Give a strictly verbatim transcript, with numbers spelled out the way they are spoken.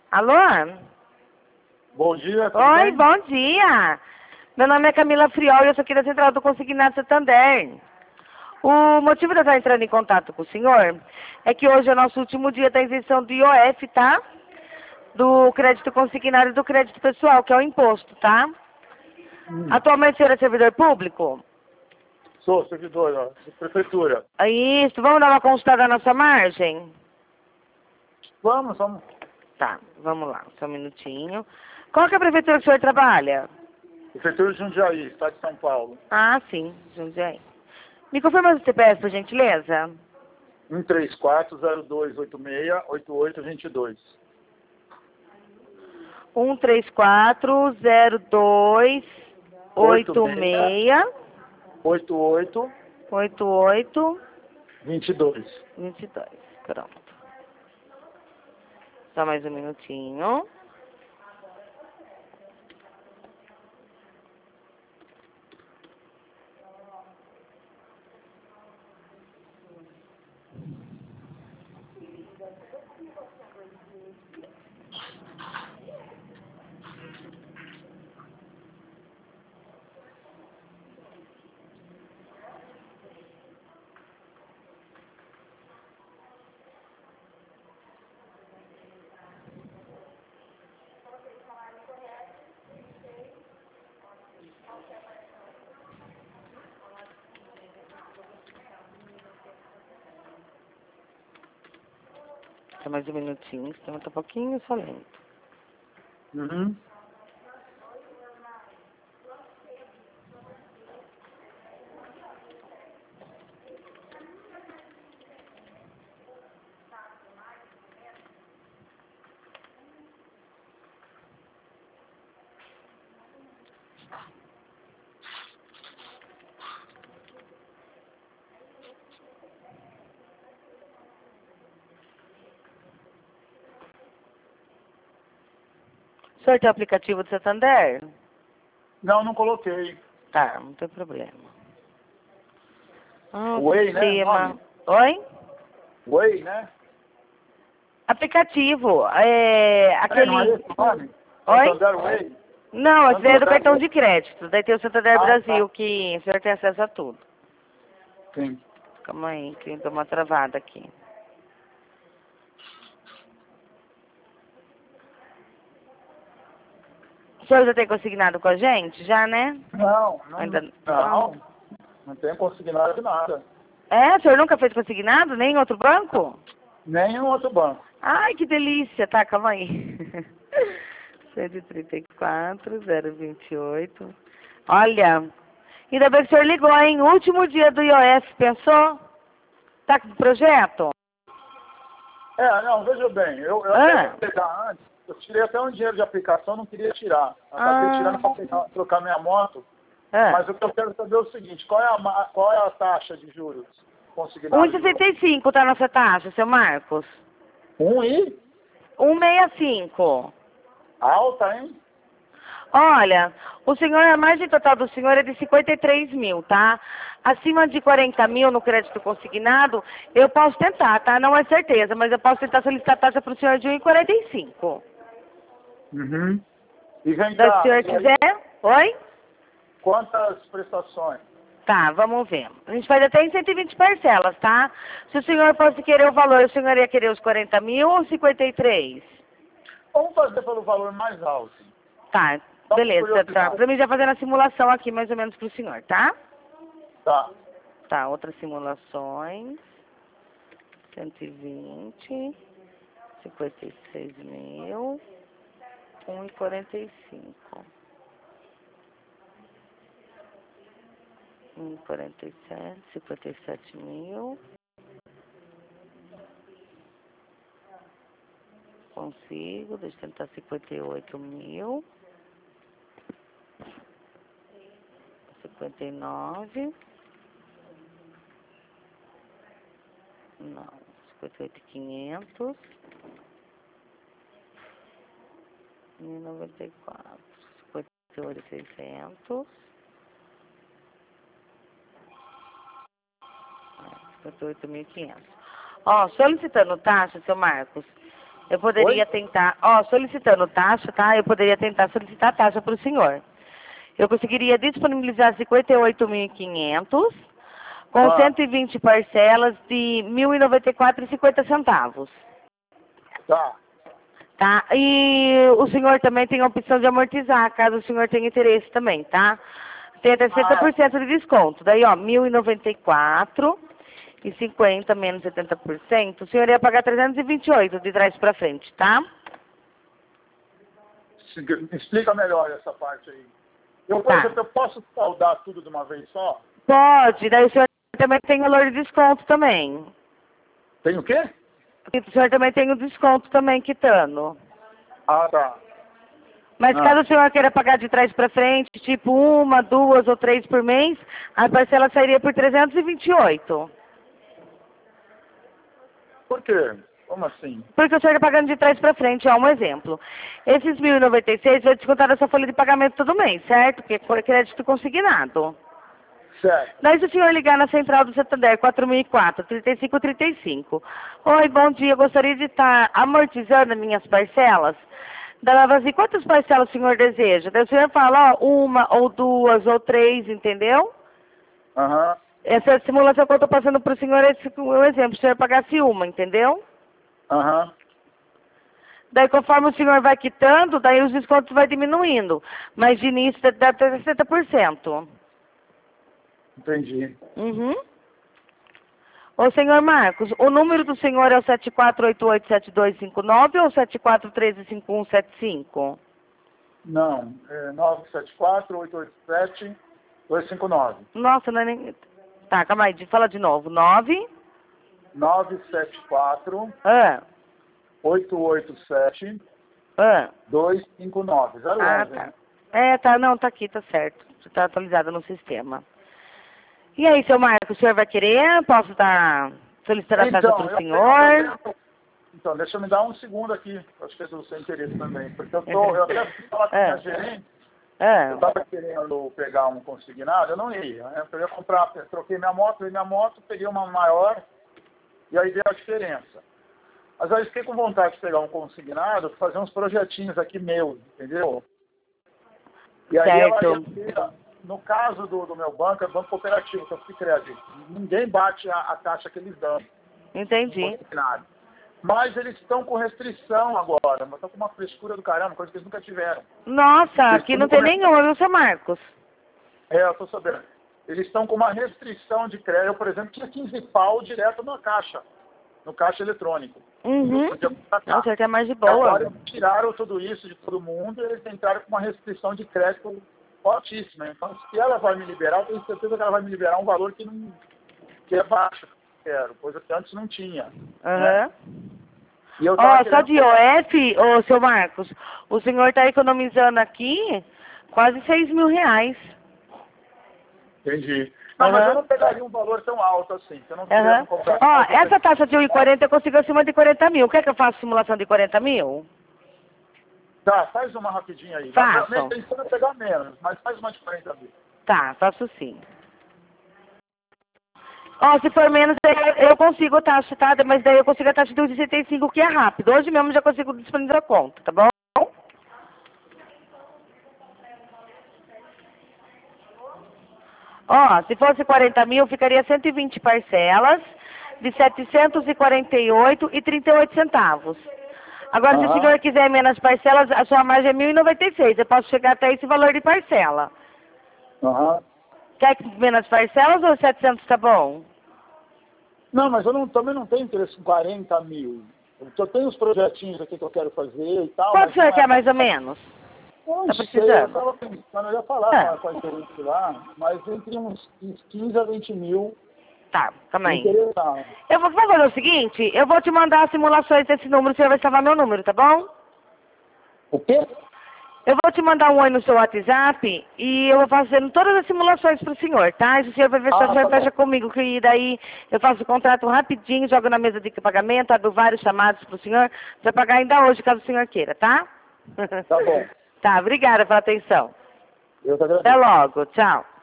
Alô? Bom dia, tudo Oi, bem? bom dia. Meu nome é Camila Friol e eu sou aqui da Central do Consignado Santander. O motivo de eu estar entrando em contato com o senhor é que hoje é o nosso último dia da isenção do I O F, tá? Do crédito consignado e do crédito pessoal, que é o imposto, tá? Hum. Atualmente o senhor é servidor público? Sou servidor ó, de prefeitura. É isso, vamos dar uma consultada na sua margem? Vamos, vamos. Tá, vamos lá, só um minutinho. Qual que é a prefeitura que o senhor trabalha? Prefeitura de Jundiaí, estado de São Paulo. Ah, sim, Jundiaí. Me confirma o C P F, por gentileza? um três quatro zero dois oito seis oito oito dois dois. um três quatro zero dois oito seis oito oito oito oito dois dois. dois dois. Pronto. Só mais um minutinho. Só mais um minutinho, senão tá um pouquinho só lento. Uhum. O senhor tem o aplicativo do Santander? Não, não coloquei. Tá, não tem problema. Ah, o Way, né? sistema... Nome? Oi? Way, né? Aplicativo, é... É, não é aquele... esse o nome? Oi? Santander Way? Não, esse daí é do Santander cartão Way? de crédito. Daí tem o Santander Ah, Brasil, tá. que o senhor tem acesso a tudo. Sim. Calma aí, que deu uma travada aqui. O senhor já tem consignado com a gente? Já, né? Não, não, Ainda não. Não tenho consignado de nada. É, o senhor nunca fez consignado? Nem em outro banco? Nem em outro banco. Ai, que delícia. Tá, calma aí. cento e trinta e quatro, zero vinte e oito. Olha, ainda bem que o senhor ligou, hein? Último dia do I O F, pensou? Tá com projeto? É, não, veja bem, eu, eu Ah. até ia pegar antes, eu tirei até um dinheiro de aplicação, não queria tirar. Acabei Ah. tirando para trocar minha moto, Ah. mas o que eu quero saber é o seguinte, qual é a, ma- qual é a taxa de juros consignada? um e sessenta e cinco tá nossa taxa, seu Marcos. Um e? um e sessenta e cinco. Alta, hein? Olha, o senhor, a margem total do senhor é de cinquenta e três mil, tá? Acima de quarenta mil no crédito consignado, eu posso tentar, tá? Não é certeza, mas eu posso tentar solicitar a taxa para o senhor de um e quarenta e cinco. Uhum. E vem Se o cá, senhor e aí, quiser, oi? quantas prestações? Tá, vamos ver. A gente faz até em cento e vinte parcelas, tá? Se o senhor fosse querer o valor, o senhor ia querer os quarenta mil ou cinquenta e três? Vamos fazer pelo valor mais alto. Tá, Só por beleza, tá. curiosidade. Pra mim já fazendo a simulação aqui, mais ou menos, pro senhor, tá? Tá. Tá, outras simulações. cento e vinte, cinquenta e seis mil, um e quarenta e cinco. um e quarenta e sete, cinquenta e sete mil. Consigo, deixa eu tentar cinquenta e oito mil. cinquenta e nove. Não, cinquenta e oito mil e quinhentos. mil e noventa e quatro. cinquenta e oito mil e seiscentos. cinquenta e oito mil e quinhentos. Ó, solicitando taxa, seu Marcos, Eu poderia Oi? tentar, ó, solicitando taxa, tá? Eu poderia tentar solicitar taxa para o senhor. Eu conseguiria disponibilizar cinquenta e oito mil e quinhentos com Ah, cento e vinte parcelas de mil e noventa e quatro reais e cinquenta centavos. tá. Tá? E o senhor também tem a opção de amortizar, caso o senhor tenha interesse também, tá? Tem até setenta Ah, por cento de desconto. Daí, ó, mil e noventa e quatro e cinquenta menos setenta por cento, o senhor ia pagar trezentos e vinte e oito de trás para frente, tá? se- me explica melhor essa parte aí. Eu, por Tá. exemplo, eu posso saldar tudo de uma vez só? Pode, daí o senhor também tem valor de desconto também. Tem o quê? E o senhor também tem o desconto também quitando. Ah, tá. Mas Ah, caso o senhor queira pagar de trás para frente, tipo uma, duas ou três por mês, a parcela sairia por trezentos e vinte e oito. por quê? Como assim? Porque o senhor está pagando de trás para frente, ó, um exemplo. Esses mil e noventa e seis vai descontar da sua folha de pagamento todo mês, certo? Porque é crédito consignado. Certo. Daí se o senhor ligar na central do Santander, quatro mil e quatro, trinta e cinco trinta e cinco. Oi, bom dia, gostaria de estar amortizando as minhas parcelas. Daí ela fala assim, quantas parcelas o senhor deseja? Daí o senhor fala, ó, uma ou duas ou três, entendeu? Aham. Essa simulação que eu estou passando para o senhor é esse- o exemplo, se o senhor pagasse uma, entendeu? Aham. Daí conforme o senhor vai quitando, daí os descontos vai diminuindo. Mas de início deve ter sessenta por cento. Entendi. Uhum. Ô, senhor Marcos, o número do senhor é o sete quatro oito oito sete dois cinco nove ou sete quatro um três cinco um sete cinco? Não. É nove sete quatro, oito oito sete, dois cinco nove. Nossa, não é nem... Tá, calma aí, fala de novo. nove... nove sete quatro, Ah, oito oito sete, ah. dois cinco nove. zero Ah, onze, tá. hein? É, tá, não, tá aqui, tá certo. Tá atualizado no sistema. E aí, seu Marcos, o senhor vai querer? Posso estar solicitando a taxa Então, para o eu senhor? tenho, eu tenho- então, deixa eu me dar um segundo aqui. Acho que é do seu interesse também. Porque eu, tô, eu até fui falar com a É. minha gerente. Eu Ah, estava querendo pegar um consignado, eu não ia. Né? Eu ia comprar, eu troquei minha moto, veio minha moto, peguei uma maior e aí deu a diferença. Mas aí eu fiquei com vontade de pegar um consignado, fazer uns projetinhos aqui meus, entendeu? E aí ela ia certo. ter, no caso do, do meu banco, é banco cooperativo, que eu fui crédito. Ninguém bate a, a taxa que eles dão no Entendi. consignado. Mas eles estão com restrição agora, mas estão com uma frescura do caramba, coisa que eles nunca tiveram. Nossa, Eles aqui estão não tem começando- nenhuma, viu, seu Marcos? É, eu estou sabendo. Eles estão com uma restrição de crédito. Eu, por exemplo, tinha quinze pau direto na caixa, no caixa eletrônico. Uhum. Eu podia contratar. Nossa, até mais de E agora boa. eles tiraram tudo isso de todo mundo e eles entraram com uma restrição de crédito fortíssima. Então, se ela vai me liberar, eu tenho certeza que ela vai me liberar um valor que, não, que é baixo, que eu quero, coisa que antes não tinha. Né? Aham. E eu Ó, tava só querendo de O F, ô, seu Marcos, o senhor está economizando aqui quase seis mil reais. Entendi. Não, mas Aham. eu não pegaria um valor tão alto assim. Se eu não Aham. queria comprar. Ó, essa taxa de um e quarenta eu consigo acima de quarenta mil. Quer que eu faça simulação de quarenta mil? Tá, faz uma rapidinha aí. Faço. Minha intenção é pegar menos, mas faz uma de quarenta mil. Tá, faço sim. Ó, se for menos, eu eu consigo a taxa, tá? Mas daí eu consigo a taxa de um vírgula sessenta e cinco, que é rápido. Hoje mesmo já consigo disponibilizar a conta, tá bom? Ó, se fosse quarenta mil, ficaria cento e vinte parcelas de setecentos e quarenta e oito reais e trinta e oito centavos. Agora, se o Aham. senhor quiser menos parcelas, a sua margem é mil e noventa e seis. Eu posso chegar até esse valor de parcela. Aham. Quer que menos parcelas ou setecentos tá bom? Não, mas eu não, também não tenho interesse em quarenta mil. Eu tenho os projetinhos aqui que eu quero fazer e tal. Quanto o mas senhor não é- quer mais ou menos? Não Tá sei, precisando? eu estava pensando, eu ia falar Ah. com a- com a gerente lá, mas entre uns uns quinze a vinte mil, Tá, calma aí. interessava. Eu vou, vou fazer o seguinte, eu vou te mandar as simulações desse número, o senhor vai salvar meu número, tá bom? O quê? Eu vou te mandar um oi no seu WhatsApp e eu vou fazendo todas as simulações pro senhor, tá? E o senhor vai ver se Ah, o senhor tá fecha bom. comigo, que daí eu faço o contrato rapidinho, jogo na mesa de pagamento, abro vários chamados pro senhor, pra pagar ainda hoje, caso o senhor queira, tá? Tá bom. Tá, obrigada pela atenção. Eu que agradeço. Até logo, tchau.